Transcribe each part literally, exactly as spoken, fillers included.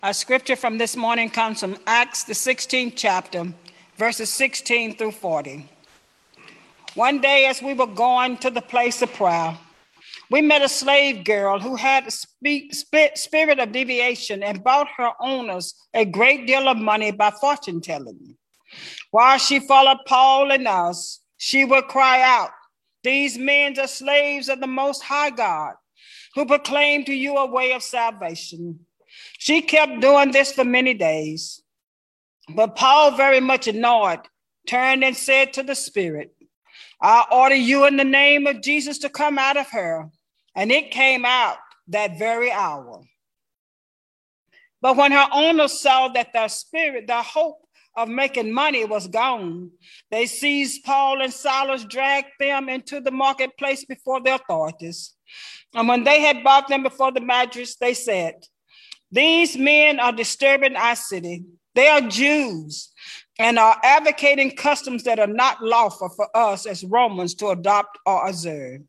Our scripture from this morning comes from Acts, the sixteenth chapter, verses sixteen through forty. One day as we were going to the place of prayer, we met a slave girl who had a spirit of deviation and brought her owners a great deal of money by fortune telling. While she followed Paul and us, she would cry out, "These men are slaves of the Most High God, who proclaim to you a way of salvation." She kept doing this for many days. But Paul, very much annoyed, turned and said to the spirit, "I order you in the name of Jesus to come out of her." And it came out that very hour. But when her owners saw that their spirit, their hope of making money was gone, they seized Paul and Silas, dragged them into the marketplace before the authorities. And when they had brought them before the magistrates, they said, "These men are disturbing our city. They are Jews and are advocating customs that are not lawful for us as Romans to adopt or observe."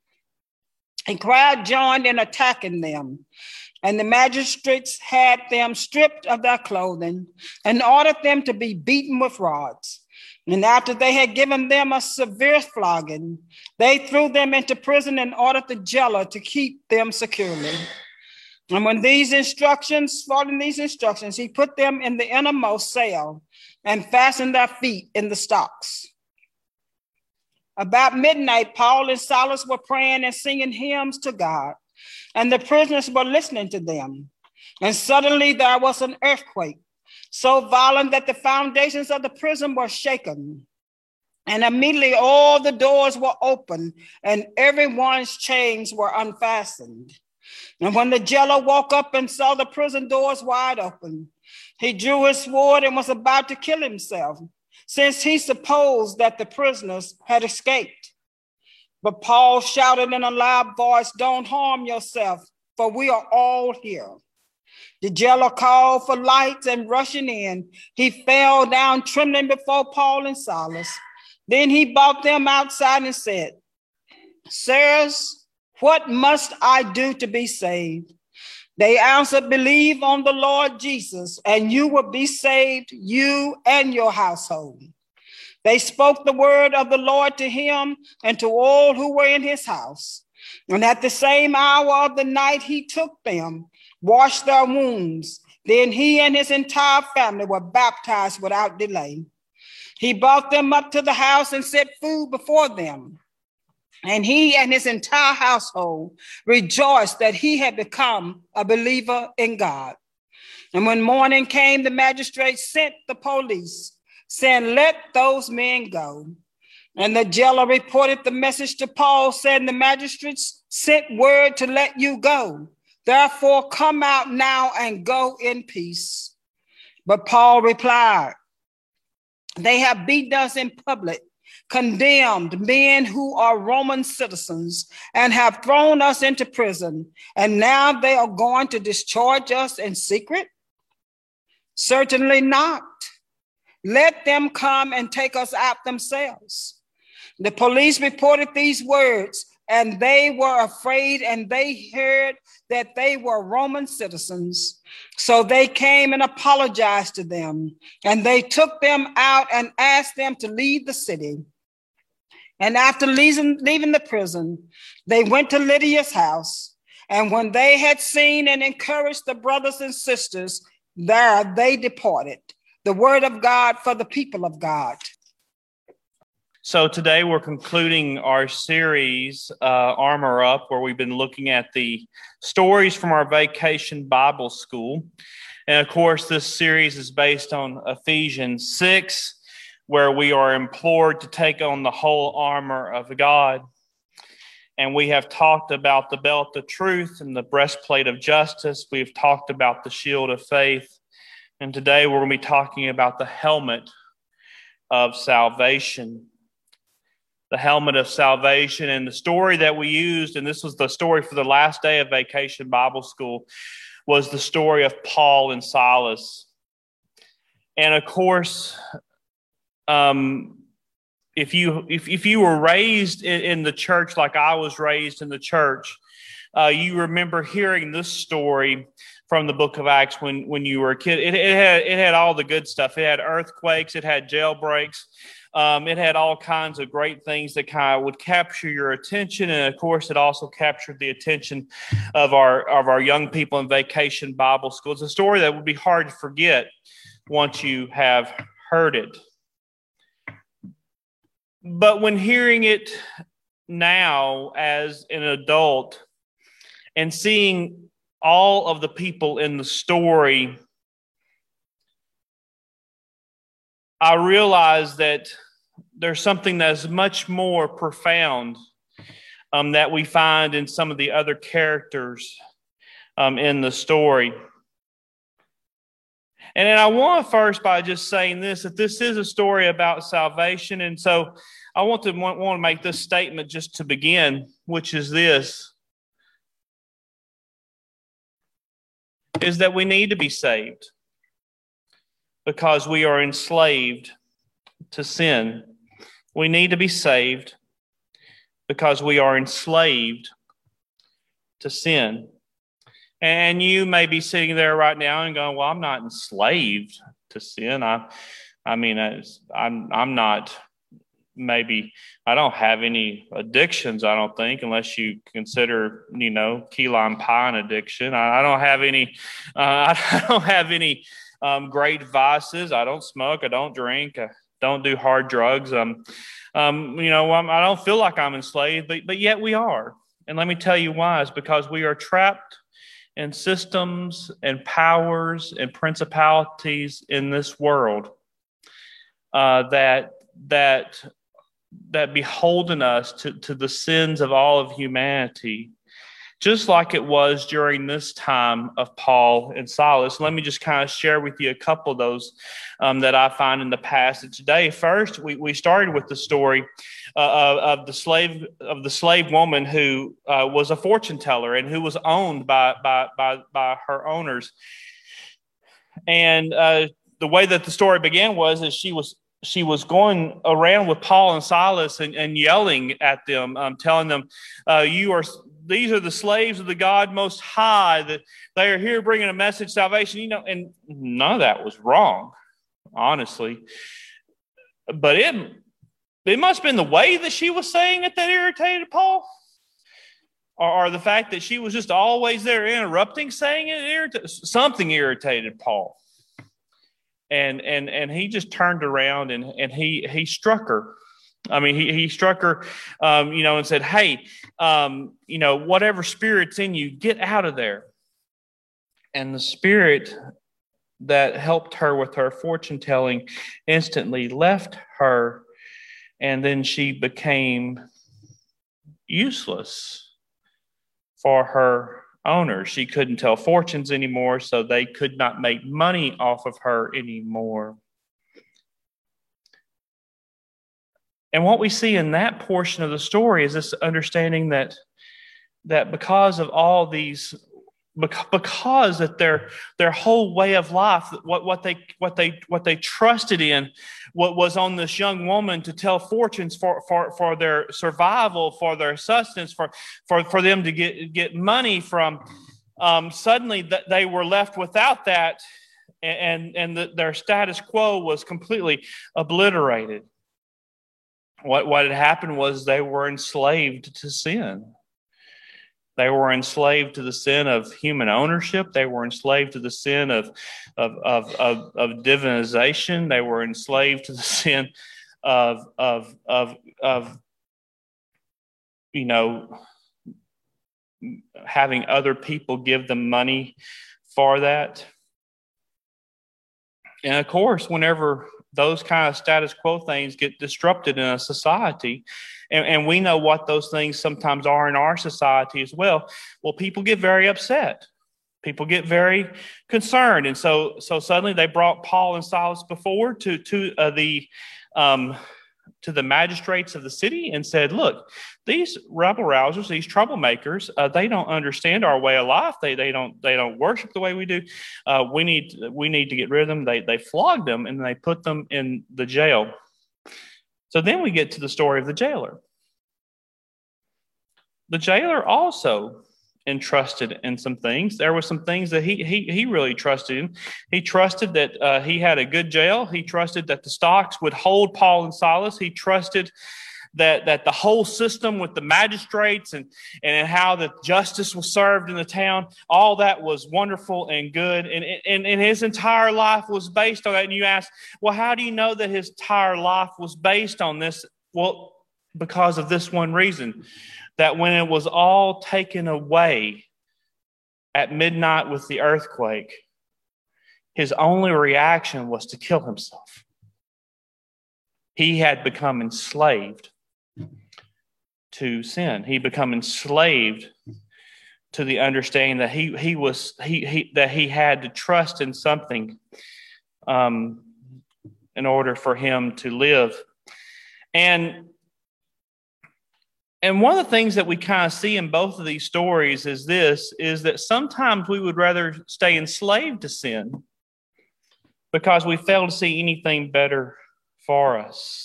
A crowd joined in attacking them, and the magistrates had them stripped of their clothing and ordered them to be beaten with rods. And after they had given them a severe flogging, they threw them into prison and ordered the jailer to keep them securely. And when these instructions, following these instructions, he put them in the innermost cell and fastened their feet in the stocks. About midnight, Paul and Silas were praying and singing hymns to God, and the prisoners were listening to them. And suddenly there was an earthquake, so violent that the foundations of the prison were shaken. And immediately all the doors were opened, and everyone's chains were unfastened. And when the jailer woke up and saw the prison doors wide open, he drew his sword and was about to kill himself, since he supposed that the prisoners had escaped. But Paul shouted in a loud voice, "Don't harm yourself, for we are all here." The jailer called for lights, and rushing in, he fell down trembling before Paul and Silas. Then he brought them outside and said, "Sirs, what must I do to be saved?" They answered, "Believe on the Lord Jesus, and you will be saved, you and your household." They spoke the word of the Lord to him and to all who were in his house. And at the same hour of the night, he took them, washed their wounds. Then he and his entire family were baptized without delay. He brought them up to the house and set food before them. And he and his entire household rejoiced that he had become a believer in God. And when morning came, the magistrates sent the police, saying, "Let those men go." And the jailer reported the message to Paul, saying, "The magistrates sent word to let you go. Therefore, come out now and go in peace." But Paul replied, "They have beaten us in public, condemned men who are Roman citizens, and have thrown us into prison, and now they are going to discharge us in secret? Certainly not. Let them come and take us out themselves." The police reported these words, and they were afraid, and they heard that they were Roman citizens. So they came and apologized to them, and they took them out and asked them to leave the city. And after leaving, leaving the prison, they went to Lydia's house. And when they had seen and encouraged the brothers and sisters there, they departed. The word of God for the people of God. So today we're concluding our series, uh, Armor Up, where we've been looking at the stories from our Vacation Bible School. And of course, this series is based on Ephesians six, where we are implored to take on the whole armor of God. And we have talked about the belt of truth and the breastplate of justice. We've talked about the shield of faith. And today we're going to be talking about the helmet of salvation. The helmet of salvation. And the story that we used, and this was the story for the last day of Vacation Bible School, was the story of Paul and Silas. And of course, um, if you if, if you were raised in, in the church like I was raised in the church, uh, you remember hearing this story from the book of Acts when, when you were a kid. It, it had it had all the good stuff. It had earthquakes. It had jailbreaks. Um, it had all kinds of great things that kind of would capture your attention. And, of course, it also captured the attention of our, of our young people in Vacation Bible School. It's a story that would be hard to forget once you have heard it. But when hearing it now as an adult and seeing all of the people in the story, I realize that there's something that's much more profound um, that we find in some of the other characters um, in the story. And then I want to first by just saying this, that this is a story about salvation. And so I want to want, want to make this statement just to begin, which is this, is that we need to be saved because we are enslaved to sin. We need to be saved because we are enslaved to sin. And you may be sitting there right now and going, well, I'm not enslaved to sin. I, I mean, I'm, I'm not, maybe, I don't have any addictions, I don't think, unless you consider, you know, key lime pie an addiction. I, I don't have any, uh, I don't have any um, great vices. I don't smoke. I don't drink. I don't do hard drugs. Um, um, you know, I'm, I don't feel like I'm enslaved, but, but yet we are. And let me tell you why. It's because we are trapped and systems and powers and principalities in this world uh, that that that beholden us to, to the sins of all of humanity, just like it was during this time of Paul and Silas. Let me just kind of share with you a couple of those um, that I find in the passage today. First, we, we started with the story uh, of the slave of the slave woman who uh, was a fortune teller and who was owned by by by, by her owners. And uh, the way that the story began was as she was she was going around with Paul and Silas and, and yelling at them, um, telling them, uh, "You are." These are the slaves of the God Most High, that they are here bringing a message of salvation. You know, and none of that was wrong, honestly. But it, it must have been the way that she was saying it that irritated Paul. Or, or the fact that she was just always there interrupting, saying it, irritated, something irritated Paul. And, and, and he just turned around and, and he, he struck her. I mean, he, he struck her, um, you know, and said, hey, um, you know, whatever spirit's in you, get out of there. And the spirit that helped her with her fortune telling instantly left her. And then she became useless for her owner. She couldn't tell fortunes anymore, so they could not make money off of her anymore. And what we see in that portion of the story is this understanding that, that because of all these, because that their their whole way of life, what, what they what they what they trusted in, what was on this young woman to tell fortunes for, for, for their survival, for their sustenance, for for, for them to get get money from. Um, suddenly, that they were left without that, and and the, their status quo was completely obliterated. What, what had happened was they were enslaved to sin. They were enslaved to the sin of human ownership. They were enslaved to the sin of, of, of, of, of divinization. They were enslaved to the sin of, of, of, of, you know, having other people give them money for that. And of course, whenever those kind of status quo things get disrupted in a society, and, and we know what those things sometimes are in our society as well. Well, people get very upset. People get very concerned. And so so suddenly they brought Paul and Silas before to, to uh, the um, to the magistrates of the city and said, look, these rebel rousers, these troublemakers, uh, they don't understand our way of life. They they don't they don't worship the way we do. Uh, we need we need to get rid of them. They they flogged them and they put them in the jail. So then we get to the story of the jailer. The jailer also entrusted in some things. There were some things that he he he really trusted in. He trusted that uh, he had a good jail. He trusted that the stocks would hold Paul and Silas. He trusted that that the whole system with the magistrates and, and how the justice was served in the town, all that was wonderful and good. And, and, and his entire life was based on that. And you ask, well, how do you know that his entire life was based on this? Well, because of this one reason, that when it was all taken away at midnight with the earthquake, his only reaction was to kill himself. He had become enslaved to sin. He become enslaved to the understanding that he he was he, he that he had to trust in something um, in order for him to live. And and one of the things that we kind of see in both of these stories is this, is that sometimes we would rather stay enslaved to sin because we fail to see anything better for us.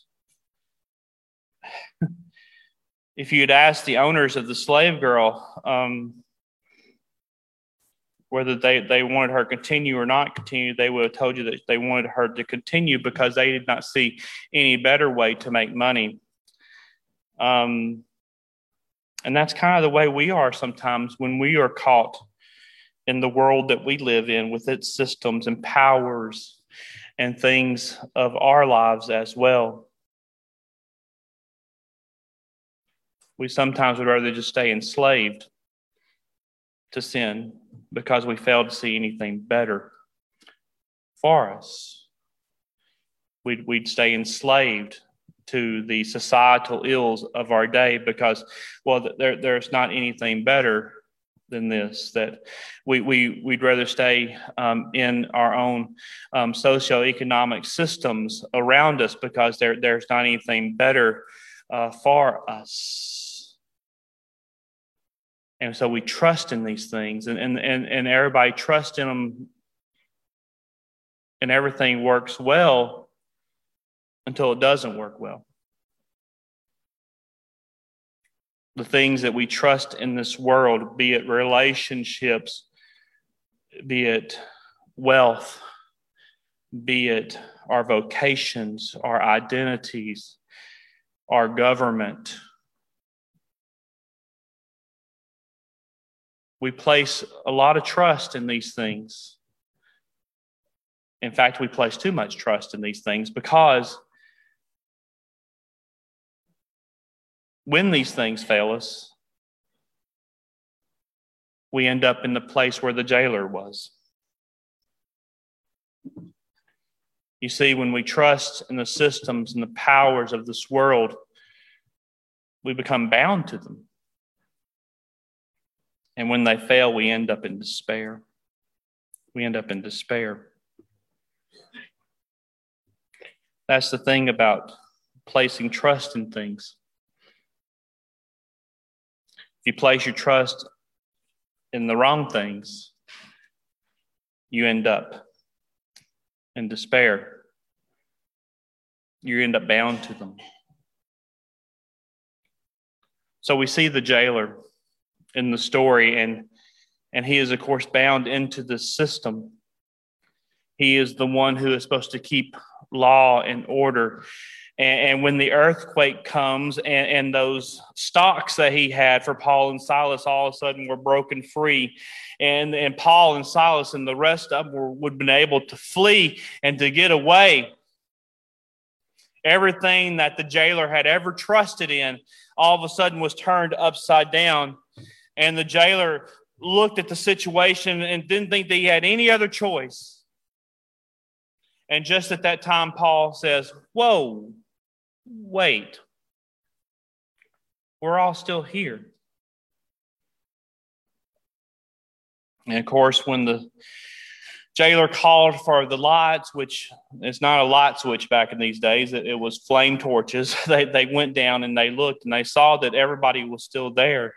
If you'd asked the owners of the slave girl um, whether they, they wanted her to continue or not continue, they would have told you that they wanted her to continue because they did not see any better way to make money. Um, and that's kind of the way we are sometimes when we are caught in the world that we live in with its systems and powers and things of our lives as well. We sometimes would rather just stay enslaved to sin because we fail to see anything better for us. We'd, we'd stay enslaved to the societal ills of our day because, well, there, there's not anything better than this, that we, we, we'd rather stay um, in our own um, socioeconomic systems around us because there, there's not anything better uh, for us. And so we trust in these things, and, and, and, and everybody trusts in them, and everything works well until it doesn't work well. The things that we trust in this world, be it relationships, be it wealth, be it our vocations, our identities, our government, we place a lot of trust in these things. In fact, we place too much trust in these things because when these things fail us, we end up in the place where the jailer was. You see, when we trust in the systems and the powers of this world, we become bound to them. And when they fail, we end up in despair. We end up in despair. That's the thing about placing trust in things. If you place your trust in the wrong things, you end up in despair. You end up bound to them. So we see the jailer in the story, and and he is, of course, bound into the system. He is the one who is supposed to keep law and order. And, and when the earthquake comes and, and those stocks that he had for Paul and Silas all of a sudden were broken free, and, and Paul and Silas and the rest of them were, would have been able to flee and to get away. Everything that the jailer had ever trusted in all of a sudden was turned upside down. And the jailer looked at the situation and didn't think that he had any other choice. And just at that time, Paul says, whoa, wait. We're all still here. And of course, when the jailer called for the lights, which it's not a light switch back in these days, it, it was flame torches, they, they went down and they looked and they saw that everybody was still there.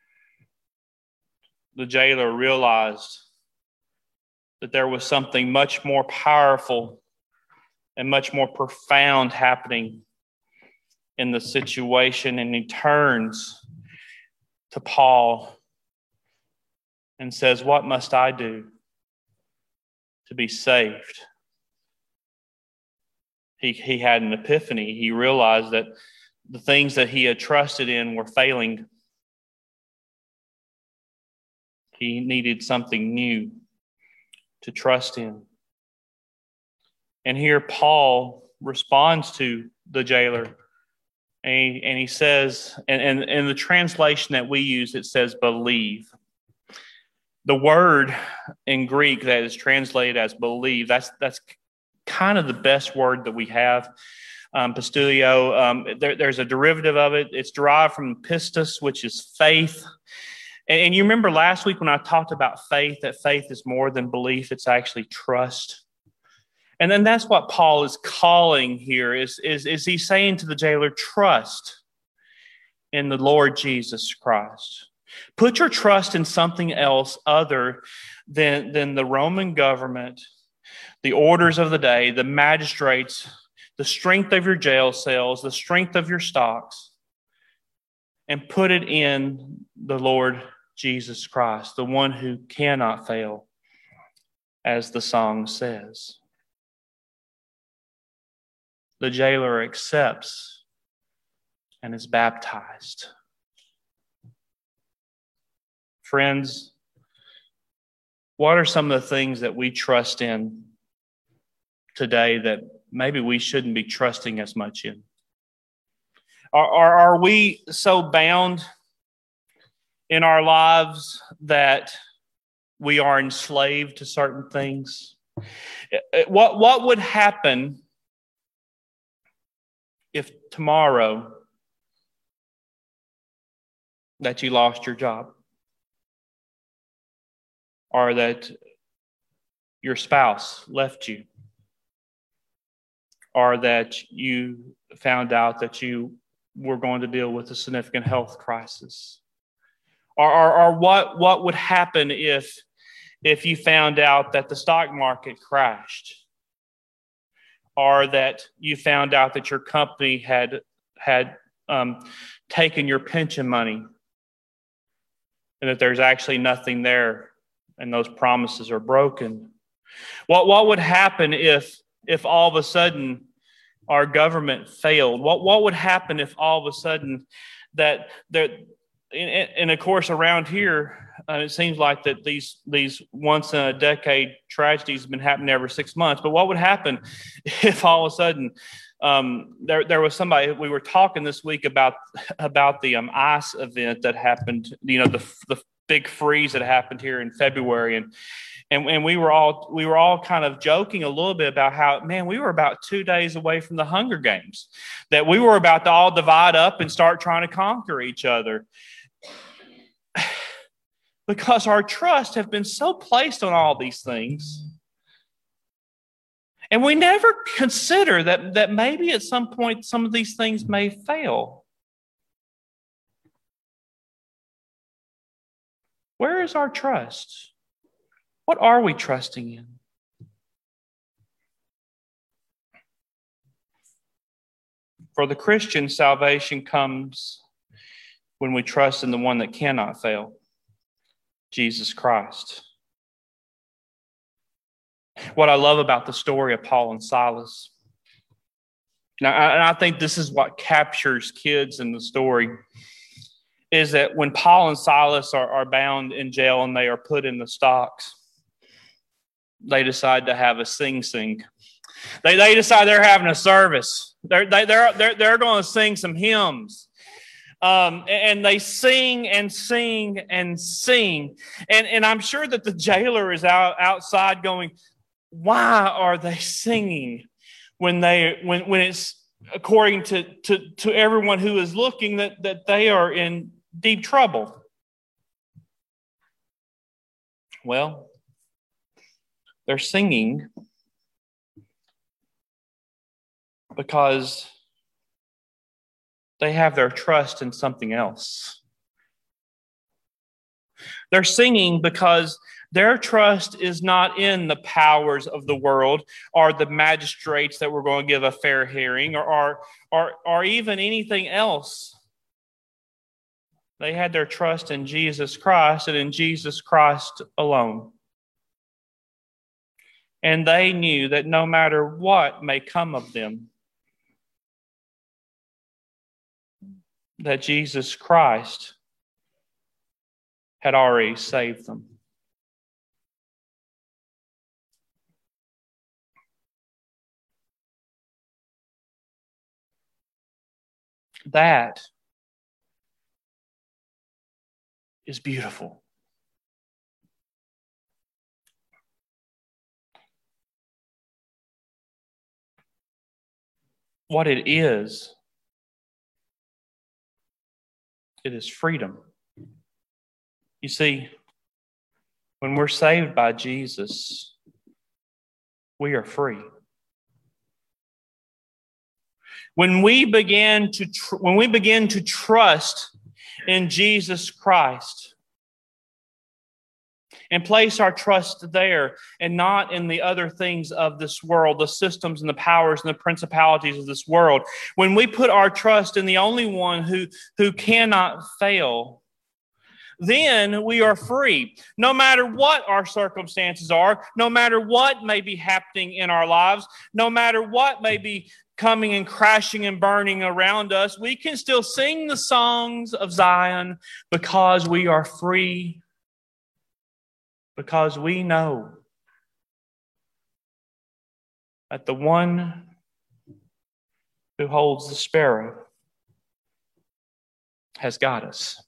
The jailer realized that there was something much more powerful and much more profound happening in the situation, and he turns to Paul and says, "What must I do to be saved?" He, he had an epiphany. He realized that the things that he had trusted in were failing. He needed something new to trust in. And here Paul responds to the jailer. And he, and he says, and, and in the translation that we use, it says believe. The word in Greek that is translated as believe, that's that's kind of the best word that we have. Um, pisteuo, um, there, there's a derivative of it. It's derived from pistis, which is faith. And, and you remember last week when I talked about faith, that faith is more than belief, it's actually trust. And then that's what Paul is calling here, is, is, is he's saying to the jailer, trust in the Lord Jesus Christ. Put your trust in something else other than, than the Roman government, the orders of the day, the magistrates, the strength of your jail cells, the strength of your stocks, and put it in the Lord Jesus Christ, the one who cannot fail, as the song says. The jailer accepts and is baptized. Friends, what are some of the things that we trust in today that maybe we shouldn't be trusting as much in? Are, are, are we so bound in our lives that we are enslaved to certain things? What, what would happen if tomorrow that you lost your job, or that your spouse left you, or that you found out that you were going to deal with a significant health crisis? Or, or, or what, what would happen if, if you found out that the stock market crashed? Or that you found out that your company had, had um, taken your pension money and that there's actually nothing there and those promises are broken? What, what would happen if, if all of a sudden our government failed? What, what would happen if all of a sudden that there, and, and of course around here, uh, it seems like that these these once in a decade tragedies have been happening every six months. But what would happen if all of a sudden um, there there was somebody, we were talking this week about about the um, ice event that happened, you know, the the big freeze that happened here in February, and and and we were all we were all kind of joking a little bit about how, man, we were about two days away from the Hunger Games, that we were about to all divide up and start trying to conquer each other. Because our trust have been so placed on all these things. And we never consider that, that maybe at some point some of these things may fail. Where is our trust? What are we trusting in? For the Christian, salvation comes when we trust in the one that cannot fail, Jesus Christ. What I love about the story of Paul and Silas, now, and I think this is what captures kids in the story, is that when Paul and Silas are, are bound in jail and they are put in the stocks, they decide to have a sing-sing. They, they decide they're having a service. They're, they, they're, they're, they're going to sing some hymns. Um, and they sing and sing and sing. And, and I'm sure that the jailer is out outside going, why are they singing when they when when it's according to, to, to everyone who is looking that, that they are in deep trouble? Well, they're singing because they have their trust in something else. They're singing because their trust is not in the powers of the world or the magistrates that were going to give a fair hearing or, or, or, or even anything else. They had their trust in Jesus Christ and in Jesus Christ alone. And they knew that no matter what may come of them, that Jesus Christ had already saved them. That is beautiful. What it is, it is freedom. You see, when we're saved by Jesus, we are free. When we begin to tr- when we begin to trust in Jesus Christ and place our trust there and not in the other things of this world, the systems and the powers and the principalities of this world, when we put our trust in the only one who, who cannot fail, then we are free. No matter what our circumstances are, no matter what may be happening in our lives, no matter what may be coming and crashing and burning around us, we can still sing the songs of Zion because we are free, because we know that the one who holds the sparrow has got us.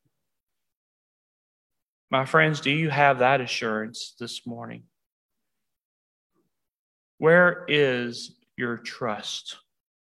My friends, do you have that assurance this morning? Where is your trust?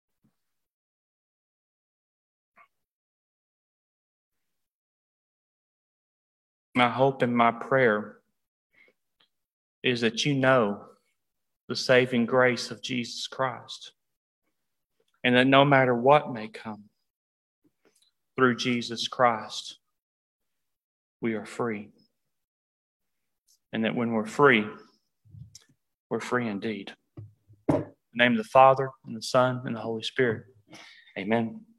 My hope and my prayer is that you know the saving grace of Jesus Christ, and that no matter what may come through Jesus Christ, we are free. And that when we're free, we're free indeed. In the name of the Father, and the Son, and the Holy Spirit. Amen.